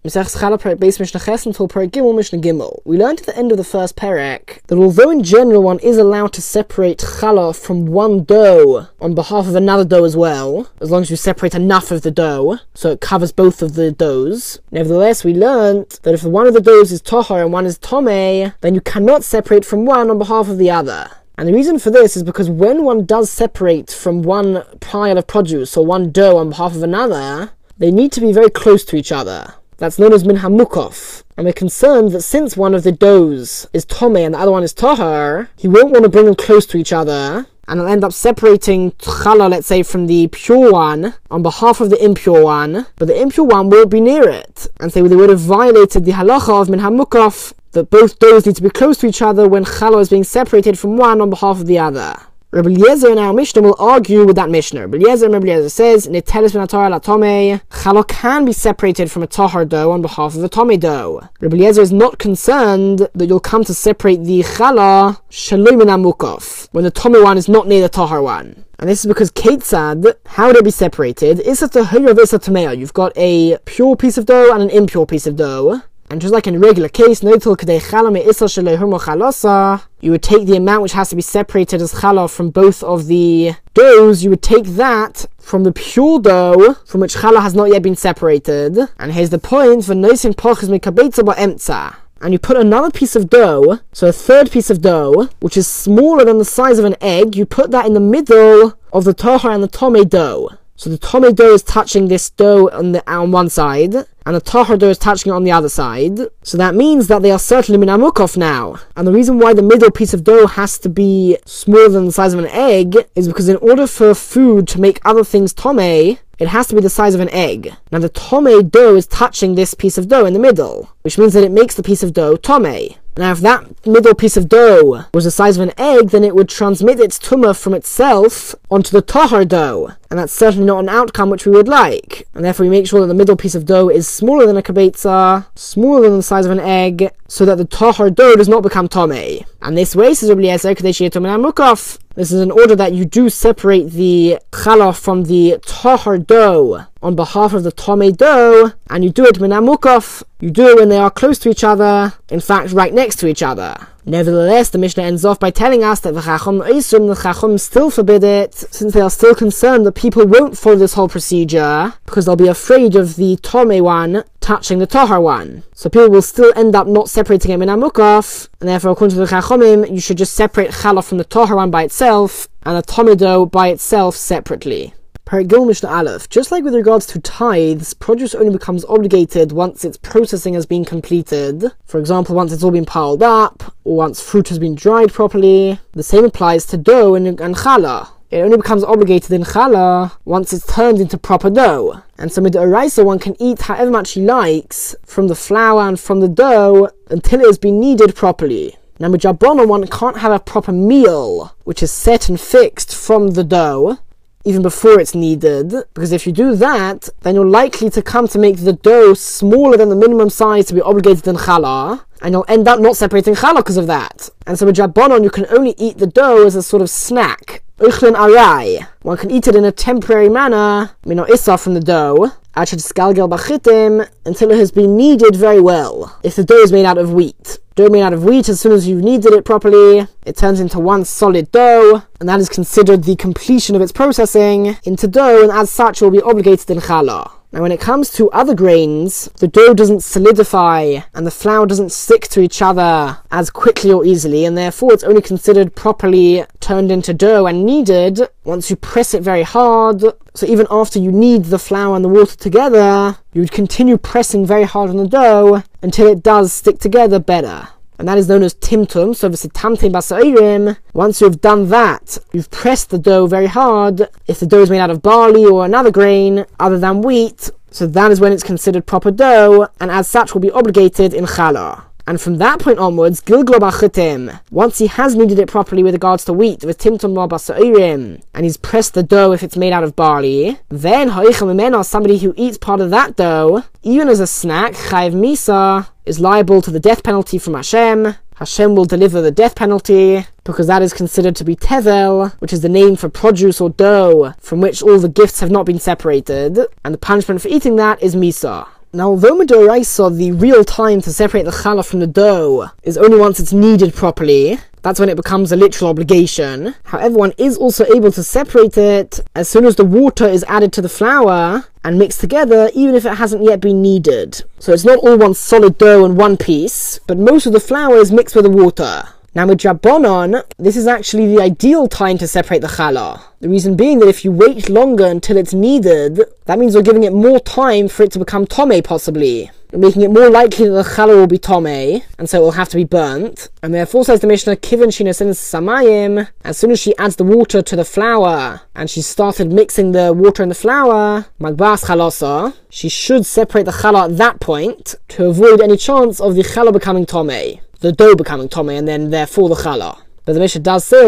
Mesechus Challah Perek Beis Mishnah Ches until Perek Gimel Mishnah Gimel. We learned at the end of the first Perek that although in general one is allowed to separate Challah from one dough on behalf of another dough as well, as long as you separate enough of the dough, so it covers both of the doughs. Nevertheless, we learned that if one of the doughs is Tahor and one is Tomei, then you cannot separate from one on behalf of the other. And the reason for this is because when one does separate from one pile of produce or one dough on behalf of another, they need to be very close to each other. That's known as min hamukov. And we're concerned that since one of the doughs is Tomei and the other one is Tahor, he won't want to bring them close to each other, and he'll end up separating Challah, let's say, from the pure one on behalf of the impure one, but the impure one won't be near it. And so they would have violated the halacha of min hamukov, that both doughs need to be close to each other when Challah is being separated from one on behalf of the other. Rabbi Eliezer in our Mishnah will argue with that Mishnah. Rabbi Eliezer says, Netelis min haTorah la Tomei, Challah can be separated from a Tahor dough on behalf of a Tomei dough. Rabbi Eliezer is not concerned that you'll come to separate the Challah shaloi min hamukov, when the Tomei one is not near the Tahor one. And this is because Ketzad, how would it be separated? Issa tahora v'issa tamea. You've got a pure piece of dough and an impure piece of dough. And just like in a regular case, you would take the amount which has to be separated as challah from both of the doughs, you would take that from the pure dough from which challah has not yet been separated. And here's the point, and you put another piece of dough, so a third piece of dough, which is smaller than the size of an egg, you put that in the middle of the Tahor and the Tomei dough. So the Tomei dough is touching this dough on one side, and the Tahor dough is touching it on the other side. So that means that they are certainly min hamukov now. And the reason why the middle piece of dough has to be smaller than the size of an egg is because in order for food to make other things Tomei, it has to be the size of an egg. Now the Tomei dough is touching this piece of dough in the middle, which means that it makes the piece of dough Tomei. Now if that middle piece of dough was the size of an egg, then it would transmit its tumah from itself onto the Tahor dough. And that's certainly not an outcome which we would like. And therefore we make sure that the middle piece of dough is smaller than a kibetza, smaller than the size of an egg, so that the Tahor dough does not become Tomei. And this way, says Rabbi Eliezer, this is in order that you do separate the challah from the Tahor dough on behalf of the Tomei dough, and you do it min hamukov. You do it when they are close to each other, in fact right next to each other. Nevertheless, the Mishnah ends off by telling us that the Chacham still forbid it, since they are still concerned that people won't follow this whole procedure, because they'll be afraid of the Tomei one touching the Tahor one. So people will still end up not separating it min hamukov, and therefore according to the Chachamim, you should just separate Challah from the Tahor one by itself, and the Tomei dough by itself separately. Perek Gimel Mishnah Aleph. Just like with regards to tithes, produce only becomes obligated once its processing has been completed. For example, once it's all been piled up, or once fruit has been dried properly. The same applies to dough and challah. It only becomes obligated in challah once it's turned into proper dough. And so with the oraisa, one can eat however much he likes from the flour and from the dough until it has been kneaded properly. Now with Rabbanan, one can't have a proper meal which is set and fixed from the dough even before it's kneaded, because if you do that, then you're likely to come to make the dough smaller than the minimum size to be obligated in challah, and you'll end up not separating challah because of that. And so with Rabbanan, you can only eat the dough as a sort of snack. Uchlen arai. One can eat it in a temporary manner, mino issa from the dough, until it has been kneaded very well. If the dough is made out of wheat. Dough made out of wheat, as soon as you've kneaded it properly, it turns into one solid dough, and that is considered the completion of its processing into dough, and as such will be obligated in challah. Now when it comes to other grains, the dough doesn't solidify and the flour doesn't stick to each other as quickly or easily, and therefore it's only considered properly turned into dough and kneaded once you press it very hard. So even after you knead the flour and the water together, you would continue pressing very hard on the dough until it does stick together better. And that is known as timtum, so v'sitamtim basa'orim. Once you've done that, you've pressed the dough very hard. If the dough is made out of barley or another grain other than wheat, so that is when it's considered proper dough, and as such will be obligated in challah. And from that point onwards, gilglo b'chitim, once he has kneaded it properly with regards to wheat, v'timtum lo basa'orim, and he's pressed the dough if it's made out of barley, then ha'ichem imena, somebody who eats part of that dough, even as a snack, chayiv misa, is liable to the death penalty from Hashem. Hashem will deliver the death penalty, because that is considered to be tevel, which is the name for produce or dough, from which all the gifts have not been separated, and the punishment for eating that is misa. Now, although Midoraisa, the real time to separate the challah from the dough is only once it's kneaded properly, that's when it becomes a literal obligation. However, one is also able to separate it as soon as the water is added to the flour and mixed together, even if it hasn't yet been kneaded. So it's not all one solid dough in one piece, but most of the flour is mixed with the water. Now with Rabbanon, this is actually the ideal time to separate the challah. The reason being that if you wait longer until it's kneaded, that means you're giving it more time for it to become tomei possibly, making it more likely that the challah will be tomei, and so it will have to be burnt. And therefore, says the Mishnah, Kivan shinosen samayim, as soon as she adds the water to the flour, and she started mixing the water and the flour, magbas chalosa, she should separate the challah at that point, to avoid any chance of the challah becoming tomei, the dough becoming tomei, and then therefore the challah. But the Mishnah does say,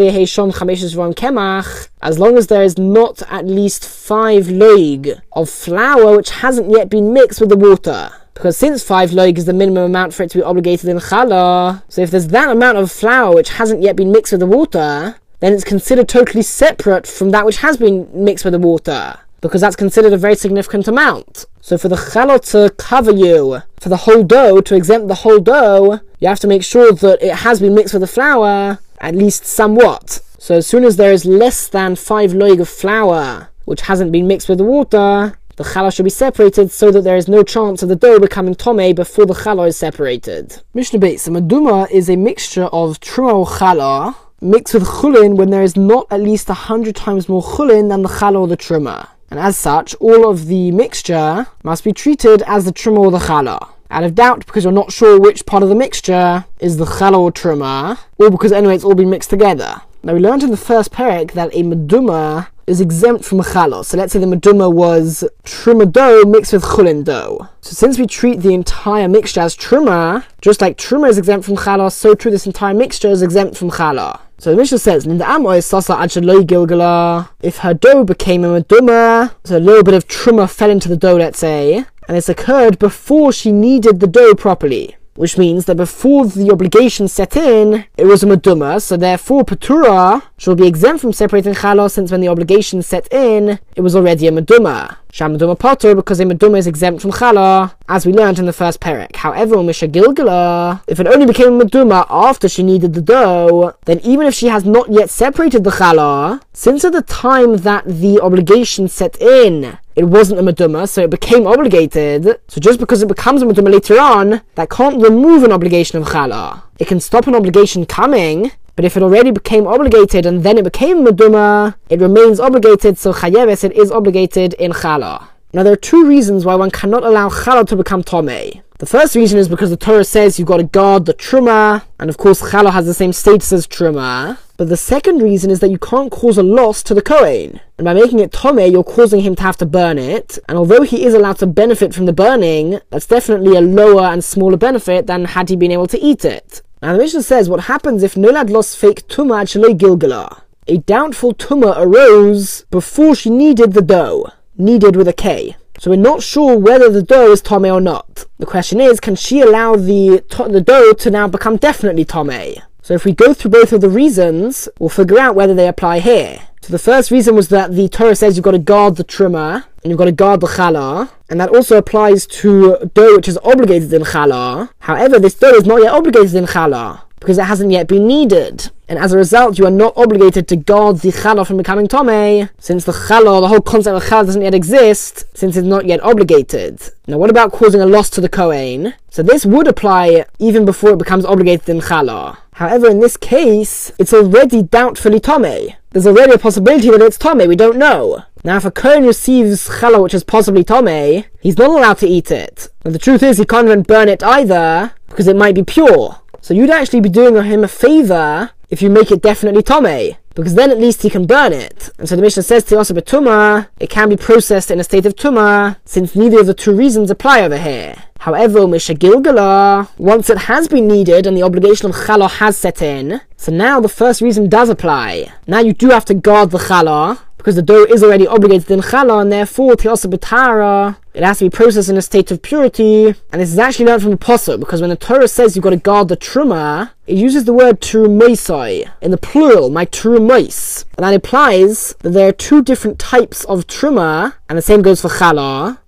as long as there is not at least 5 loig of flour which hasn't yet been mixed with the water. Because since 5 loig is the minimum amount for it to be obligated in challah, so if there's that amount of flour which hasn't yet been mixed with the water, then it's considered totally separate from that which has been mixed with the water, because that's considered a very significant amount. So for the challah to cover you, for the whole dough, to exempt the whole dough, you have to make sure that it has been mixed with the flour, at least somewhat. So as soon as there is less than 5 loig of flour, which hasn't been mixed with the water, the challah should be separated so that there is no chance of the dough becoming tomei before the challah is separated. Mishnah Beis, a meduma is a mixture of truma or challah, mixed with chulin when there is not at least 100 times more chulin than the challah or the truma. And as such, all of the mixture must be treated as the truma or the challah. Out of doubt, because you're not sure which part of the mixture is the challah or truma, or because anyway it's all been mixed together. Now we learned in the first perek that a meduma is exempt from a challah. So let's say the meduma was truma dough mixed with chulin dough. So since we treat the entire mixture as truma, just like truma is exempt from challah, so too this entire mixture is exempt from challah. So the Mishnah says, if her dough became a meduma, so a little bit of truma fell into the dough, let's say, and this occurred before she kneaded the dough properly, which means that before the obligation set in, it was a meduma, so therefore Patura shall be exempt from separating challah, since when the obligation set in, it was already a meduma. Sham meduma patur, because a meduma is exempt from challah, as we learned in the first perek. However, Misha Gilgala, if it only became a meduma after she kneaded the dough, then even if she has not yet separated the challah, since at the time that the obligation set in, it wasn't a meduma, so it became obligated. So just because it becomes a meduma later on, that can't remove an obligation of challah. It can stop an obligation coming, but if it already became obligated and then it became meduma, it remains obligated, so chayeves, it is obligated in challah. Now there are 2 reasons why one cannot allow challah to become tomei. The first reason is because the Torah says you've got to guard the truma, and of course challah has the same status as truma. But the second reason is that you can't cause a loss to the Kohen. And by making it tomei, you're causing him to have to burn it. And although he is allowed to benefit from the burning, that's definitely a lower and smaller benefit than had he been able to eat it. Now the Mishnah says, what happens if Nolad lost fake tumah ad sheloi gilgala? A doubtful tumah arose before she kneaded the dough. Kneaded with a K. So we're not sure whether the dough is tomei or not. The question is, can she allow the dough to now become definitely tomei? So if we go through both of the reasons, we'll figure out whether they apply here. So the first reason was that the Torah says you've got to guard the truma, and you've got to guard the challah, and that also applies to dough which is obligated in challah. However, this dough is not yet obligated in challah, because it hasn't yet been kneaded. And as a result, you are not obligated to guard the challah from becoming tomei, since the challah, the whole concept of challah doesn't yet exist, since it's not yet obligated. Now what about causing a loss to the Kohen? So this would apply even before it becomes obligated in challah. However, in this case, it's already doubtfully tomei. There's already a possibility that it's tomei, we don't know. Now if a Kohen receives challah which is possibly tomei, he's not allowed to eat it. And the truth is, he can't even burn it either, because it might be pure. So you'd actually be doing him a favor if you make it definitely tomei, because then at least he can burn it. And so the Mishnah says to us about tumah, it can be processed in a state of tumah, since neither of the 2 reasons apply over here. However, Misha Gilgala, once it has been kneaded and the obligation of challah has set in, so now the first reason does apply. Now you do have to guard the challah, because the dough is already obligated in challah, and therefore tiasa b'tara, it has to be processed in a state of purity. And this is actually learned from the Pasuk, because when the Torah says you've got to guard the truma, it uses the word terumoisai in the plural, my terumois, and that implies that there are 2 different types of truma, and the same goes for challah.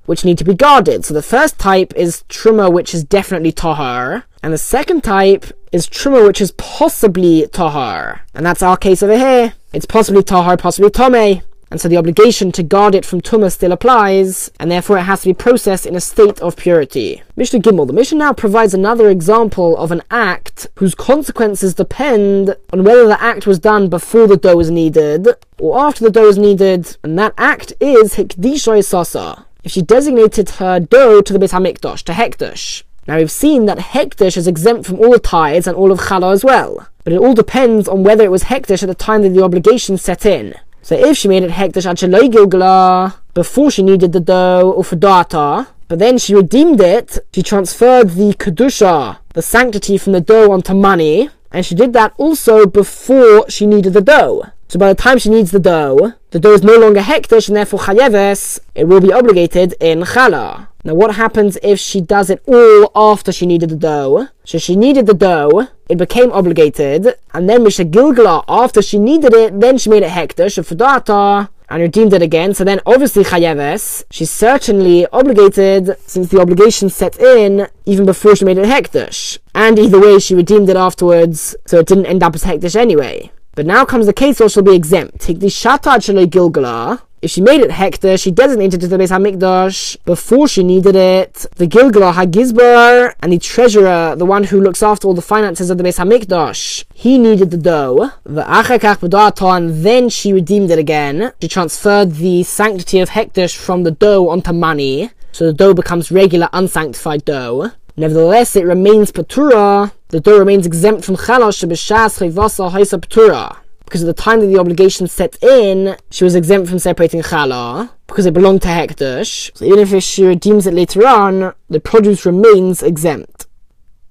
which need to be guarded. So the first type is truma, which is definitely tahar, and the second type is truma, which is possibly tahar. And that's our case over here. It's possibly tahar, possibly tomei. And so the obligation to guard it from tumah still applies, and therefore it has to be processed in a state of purity. Mishnah Gimel. The Mishnah now provides another example of an act whose consequences depend on whether the act was done before the dough was kneaded or after the dough was kneaded, and that act is hikdisha sasa. If she designated her dough to the Beis HaMikdash, to hekdesh. Now we've seen that hekdesh is exempt from all the tithes and all of challah as well, but it all depends on whether it was hekdesh at the time that the obligation set in. So if she made it hekdesh ad sheloi gilgala, before she kneaded the dough, or for data, but then she redeemed it, she transferred the kedusha, the sanctity from the dough onto money, and she did that also before she kneaded the dough. So by the time she kneads the dough is no longer hekdesh, and therefore chayeves, it will be obligated in challah. Now what happens if she does it all after she kneaded the dough? So she kneaded the dough, it became obligated, and then Misha Gilgala, after she kneaded it, then she made it hekdesh, of fadata, and redeemed it again. So then obviously chayeves, she's certainly obligated, since the obligation set in even before she made it hekdesh. And either way, she redeemed it afterwards, so it didn't end up as hekdesh anyway. But now comes the case where she'll be exempt. Hikdishata ad sheloi gilgala. If she made it hekdesh, she designated it to the Beis HaMikdash before she needed it. The Gilgala HaGizbar, and the treasurer, the one who looks after all the finances of the Beis HaMikdash, he needed the dough. The Achakach b'da'ato, and then she redeemed it again. She transferred the sanctity of hekdesh from the dough onto money, so the dough becomes regular unsanctified dough. Nevertheless, it remains patura. The dough remains exempt from chalash shebishas chayvasa haisa patura. Because at the time that the obligation set in, she was exempt from separating challah, because it belonged to hekdesh. So even if she redeems it later on, the produce remains exempt.